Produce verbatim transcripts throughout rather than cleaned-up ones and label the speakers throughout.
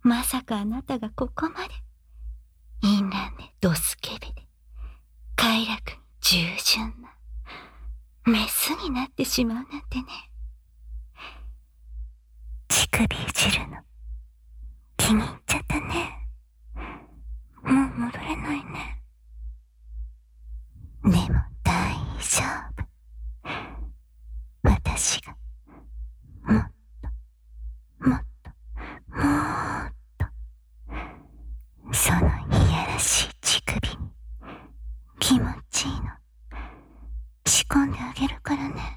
Speaker 1: まさかあなたがここまで淫乱でドスケベで快楽に従順なメスになってしまうなんてね。
Speaker 2: 乳首いじるの気に入っちゃったね。もう戻れないね。でも大丈夫。私がもっともっともっとそのいやらしい乳首に気持ちいいの仕込んであげるからね。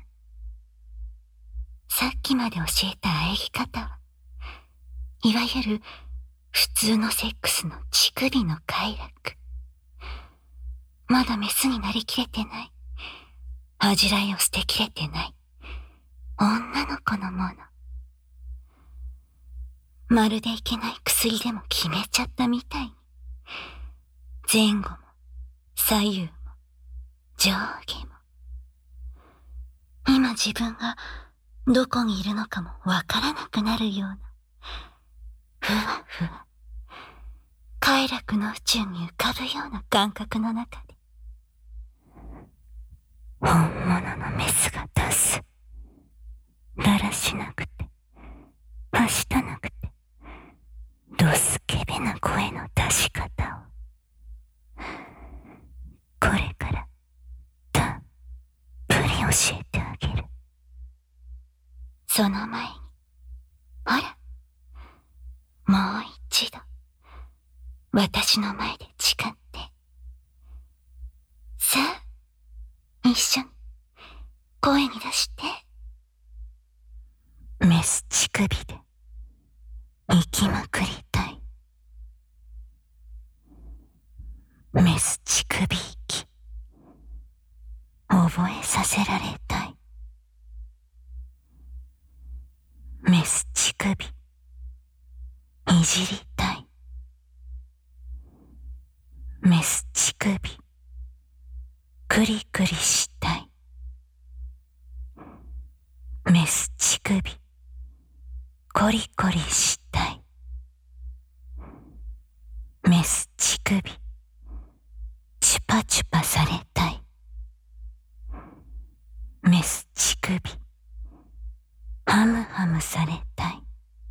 Speaker 1: さっきまで教えた喘ぎ方はいわゆる普通のセックスの乳首の快楽。まだメスになりきれてない、恥じらいを捨てきれてない女の子のもの。まるでいけない薬でも決めちゃったみたいに、前後も左右も上下も、今自分がどこにいるのかもわからなくなるようなふわふわ快楽の宇宙に浮かぶような感覚の中で、
Speaker 2: 本物のメスが出すだらしなくてはしたなくてドスケベな声の出し方をこれからたっぷり教えてあげる。
Speaker 1: その前にほら、もう一度私の前で誓って、さあ一緒に声に出して。
Speaker 2: メス乳首で生きまくりたい。メス乳首息覚えさせられたい。メス乳首いじりたい。メス乳首クリクリしたい。メス乳首コリコリしたい。メス乳首チュパチュパされたい。メス乳首ハムハムされたい。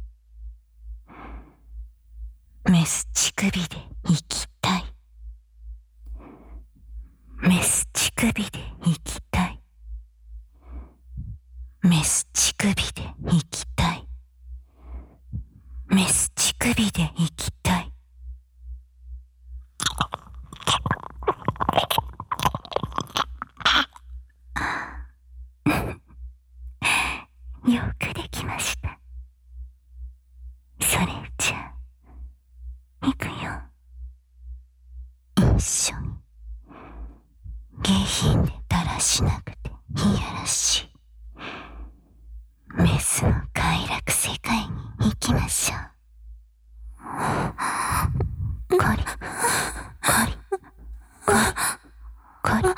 Speaker 2: メス乳首で生きたい。メス乳首で生きたい。メス乳首で生きたい。メス乳首で生きたい。よくできました。それじゃあ、いくよ。一緒に下品でだらしなくていやらしいメスの快楽世界に行きましょう。コリコリコリコリコリ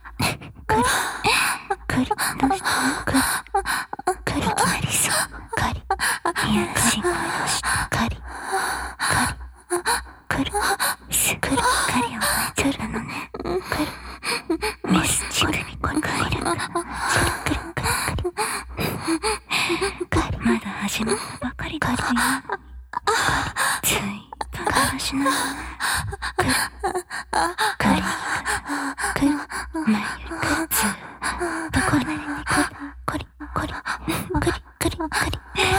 Speaker 2: コリどうしたの？コリコリいきなりそうコリいやらしい声をしたコリコリコリすっくりカリを覚えちゃったのね。コリメス乳首コリ快楽がチリクリクリカリまだ始まったばかりだよ。ついとだらしないクリクリクリ前よりくるずーっとこりこりこりこりくりくりくりそう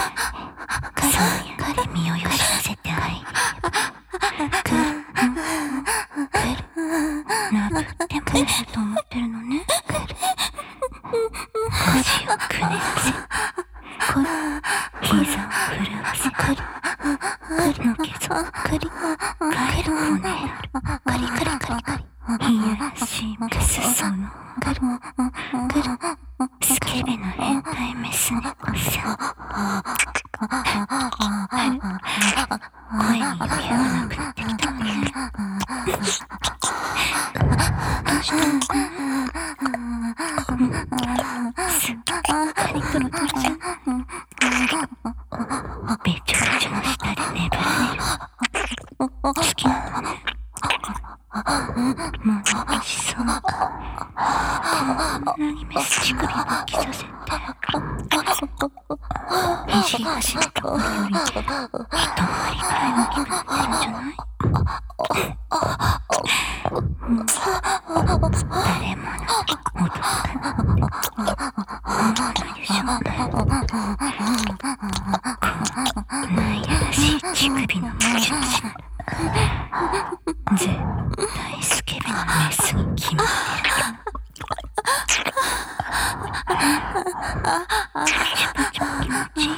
Speaker 2: やって身をよじらせてあげる。くるくるなぶってもいいと思ってるのね。くる腰をくねらせこり膝を震わせくりくりのけぞくり帰る骨やるくりくりくりくりいやらしいメスそのくるくるスケベな変態メス猫さ声に余裕がなくなってきたね。どうしたのかな。すっかりプロトルちゃんべちょべちょの下で眠られるなぎメス乳首を起きさせて、肘足のところより一回りぐらい大きくなってるんじゃない？もう誰もの男かなって思わないでしょうね。こんなやらしい乳首の持ち主なら絶対スケベなメスに決まってるから。パチパチも気持ちいい。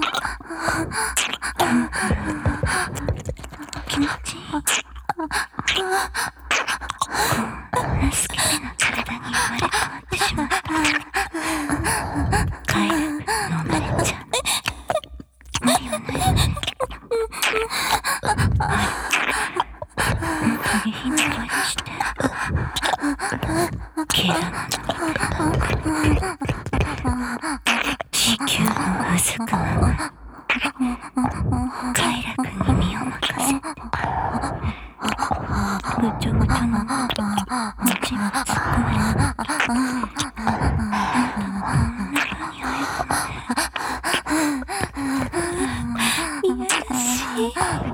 Speaker 2: 気持ちいい。こんなスケベな体に生まれ変わってしまった。快楽飲まれちゃう。無理はないよね。下品な声がして毛玉の地球のうずくまま快楽に身を任せてぐちょぐちょのもちもちいやらしい。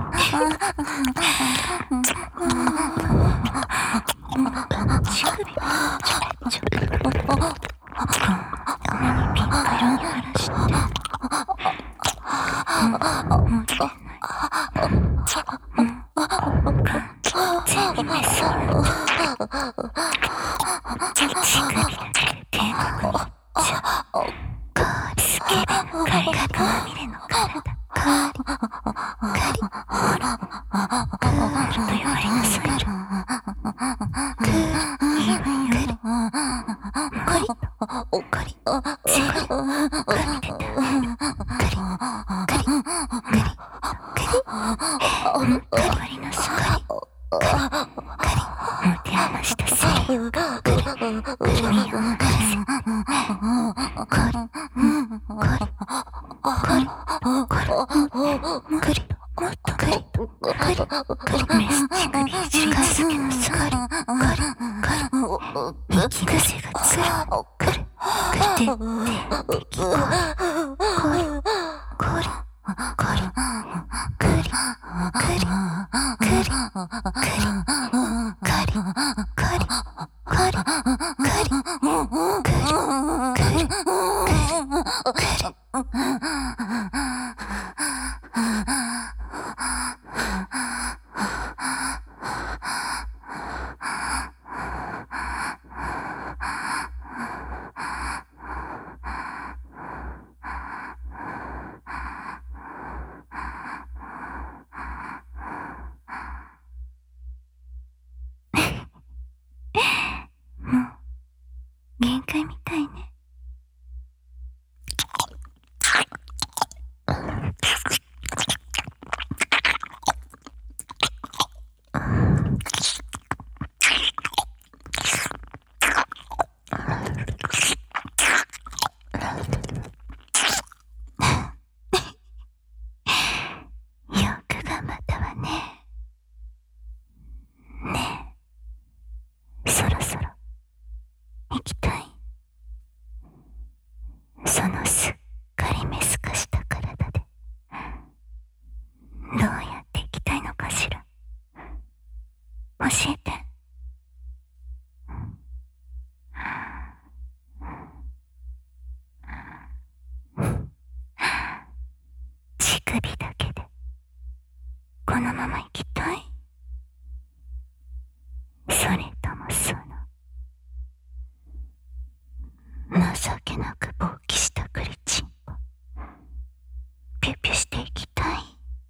Speaker 2: 乳首がちょちょこんなにピンク色に晴らしてもうもう出ないもう完全にメスになった乳首だけで天国に行っちゃうスケベな快楽まみれの体カリカリほらクールと言われなさいよ。クールいいわよ。カリカリ全部かみててあげる。カリカリカリカリカリ割りなさい。カリカリ持て余した精力カリカリ身を任せカリカリカリカリもっとカリカリカリメス乳首いじり続けなさい。カリカリ息癖がつらカリカリてっててきこカリカリカリカリカリカリカリカリカリカリカリカリ限界みたいね。よく頑張ったわね。ねえ、そろそろ行きたい。そのすっかりメス化した体でどうやって行きたいのかしら。教えて。乳首だけでこのまま行きたい？それともその情けなく勃起したクリチンポピュピュしていきたい？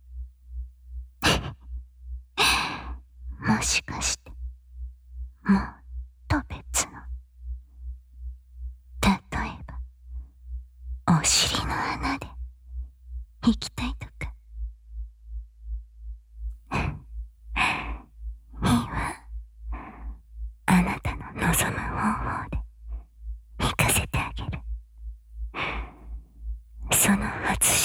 Speaker 2: もしかしてもっと別の、例えばお尻の穴で行きたいとか。いいわ、あなたの望む方法で行かせてあげる。その初